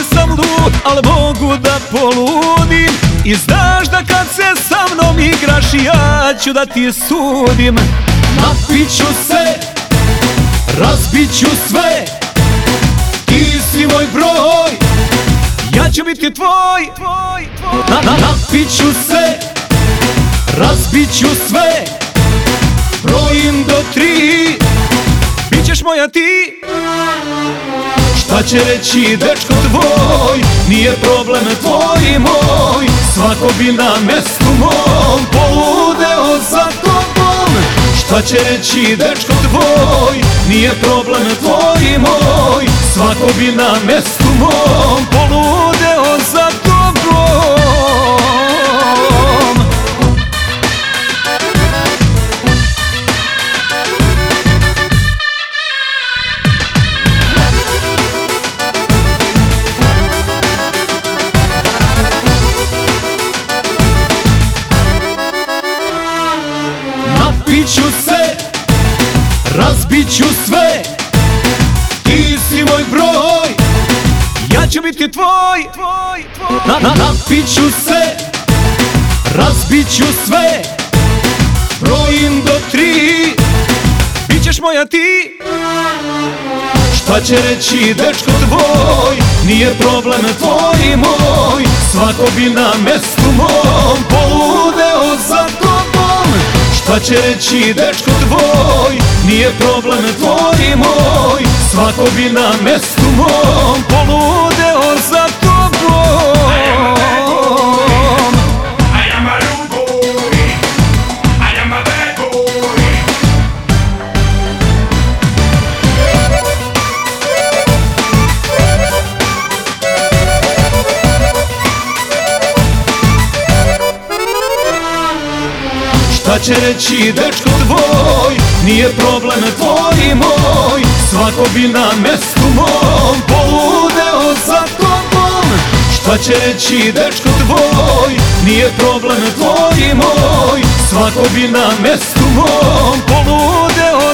jesam lud, al mogu da poludim. I znaš da kad se sa mnom igraš, ja ću da ti sudim. Napiću se, razbiću sve, ti si moj broj, ja ću biti tvoj. Napiću se, razbiću sve, brojim do 3, bit ćeš moja ti. Šta će reći dečko tvoj, nije problem tvoj i moj, svako bi na mestu mom poludeo za tobom. Šta će reći dečko tvoj, nije problem tvoj i moj, svako bi na mestu mom poludeo za tobom. Napiću se, razbiću sve, ti si moj broj, ja ću biti tvoj. Napiću se, razbiću sve, brojim do 3, bit ćeš moja ti. Šta će reći dečko tvoj, nije problem tvoj i moj, svako bi na mestu mom poludeo za tobom. Šta će reći dečko tvoj, nije problem tvoj i moj, svako bi na mestu mom poludeo za tobom. Šta će reći dečko tvoj, nije problem tvoj i moj, svako bi na mestu mom poludeo za tobom. Šta će reći dečko tvoj, nije problem tvoj i moj, svako bi na mestu mom poludeo